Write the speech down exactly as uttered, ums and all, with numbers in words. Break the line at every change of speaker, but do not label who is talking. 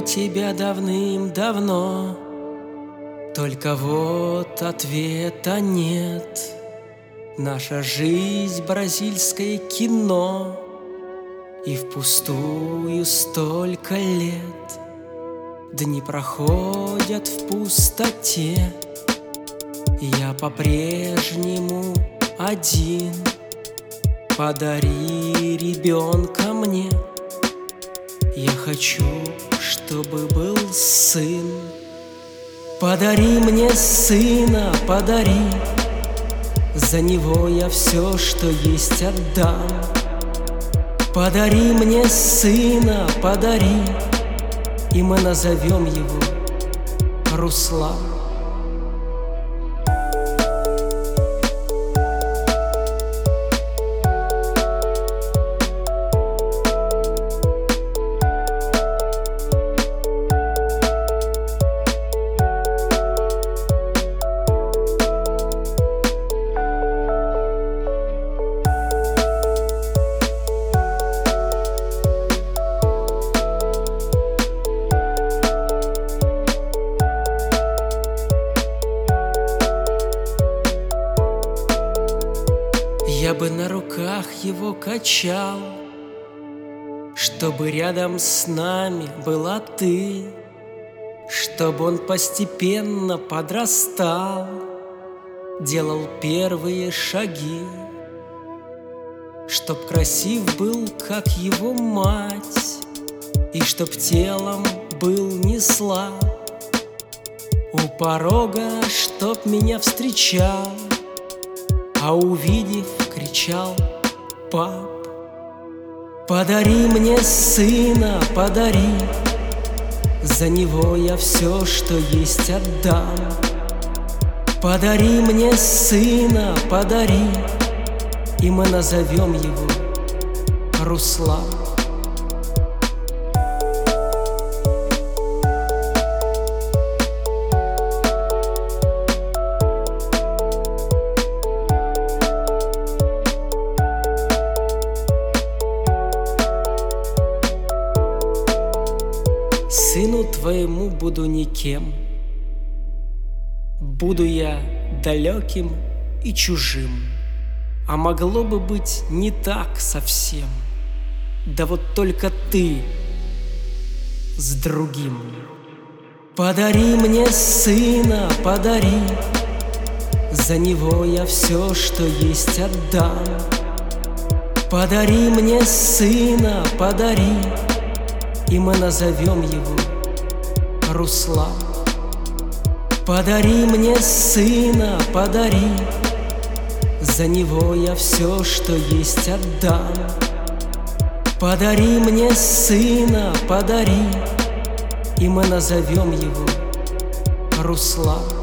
тебя давным-давно, только вот ответа нет. Наша жизнь бразильское кино, и впустую столько лет. Дни проходят в пустоте, и я по-прежнему один. Подари ребенка мне, я хочу, чтобы был сын. Подари мне сына, подари, за него я все, что есть, отдам. Подари мне сына, подари, и мы назовем его Руслан. Я бы на руках его качал, чтобы рядом с нами была ты, чтобы он постепенно подрастал, делал первые шаги, чтоб красив был, как его мать, и чтоб телом был не слаб. У порога, чтоб меня встречал, а увидев, кричал: пап, подари мне сына, подари, за него я все, что есть, отдам. Подари мне сына, подари, и мы назовем его Руслан. Сыну твоему буду никем, буду я далеким и чужим, а могло бы быть не так совсем. Да вот только ты с другим. Подари мне сына, подари, за него я все, что есть, отдам. Подари мне сына, подари, и мы назовем его Руслан. Подари мне сына, подари, за него я все, что есть, отдам. Подари мне сына, подари, и мы назовем его Руслан.